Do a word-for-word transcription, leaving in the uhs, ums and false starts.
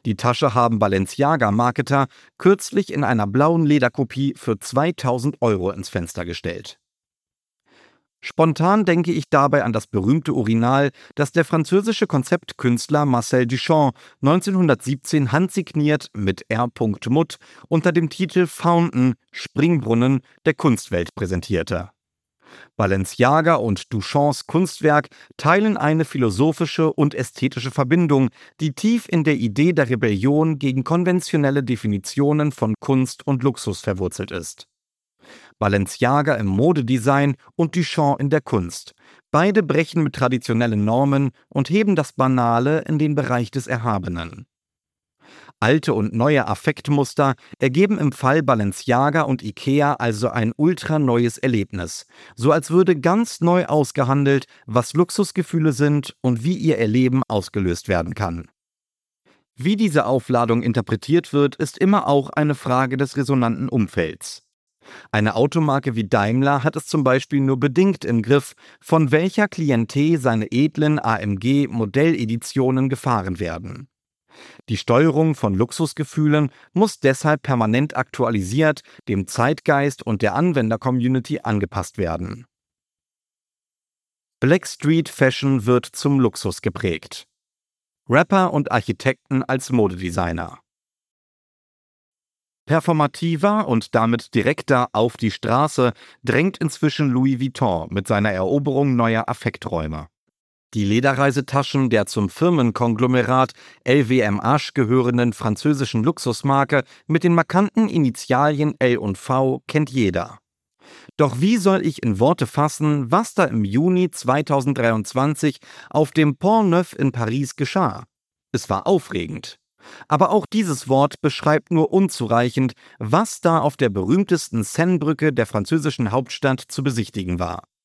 Die Tasche haben Balenciaga-Marketer kürzlich in einer blauen Lederkopie für zweitausend Euro ins Fenster gestellt. Spontan denke ich dabei an das berühmte Urinal, das der französische Konzeptkünstler Marcel Duchamp neunzehnhundertsiebzehn handsigniert mit R. Mutt unter dem Titel Fountain – Springbrunnen der Kunstwelt präsentierte. Balenciaga und Duchamps Kunstwerk teilen eine philosophische und ästhetische Verbindung, die tief in der Idee der Rebellion gegen konventionelle Definitionen von Kunst und Luxus verwurzelt ist. Balenciaga im Modedesign und Duchamp in der Kunst. Beide brechen mit traditionellen Normen und heben das Banale in den Bereich des Erhabenen. Alte und neue Affektmuster ergeben im Fall Balenciaga und Ikea also ein ultraneues Erlebnis, so als würde ganz neu ausgehandelt, was Luxusgefühle sind und wie ihr Erleben ausgelöst werden kann. Wie diese Aufladung interpretiert wird, ist immer auch eine Frage des resonanten Umfelds. Eine Automarke wie Daimler hat es zum Beispiel nur bedingt im Griff, von welcher Klientel seine edlen A M G-Modelleditionen gefahren werden. Die Steuerung von Luxusgefühlen muss deshalb permanent aktualisiert, dem Zeitgeist und der Anwender-Community angepasst werden. Blackstreet Fashion wird zum Luxus geprägt. Rapper und Architekten als Modedesigner. Performativer und damit direkter auf die Straße drängt inzwischen Louis Vuitton mit seiner Eroberung neuer Affekträume. Die Lederreisetaschen der zum Firmenkonglomerat L V M H gehörenden französischen Luxusmarke mit den markanten Initialien L und V kennt jeder. Doch wie soll ich in Worte fassen, was da im Juni zweitausenddreiundzwanzig auf dem Pont Neuf in Paris geschah? Es war aufregend. Aber auch dieses Wort beschreibt nur unzureichend, was da auf der berühmtesten Seinebrücke der französischen Hauptstadt zu besichtigen war.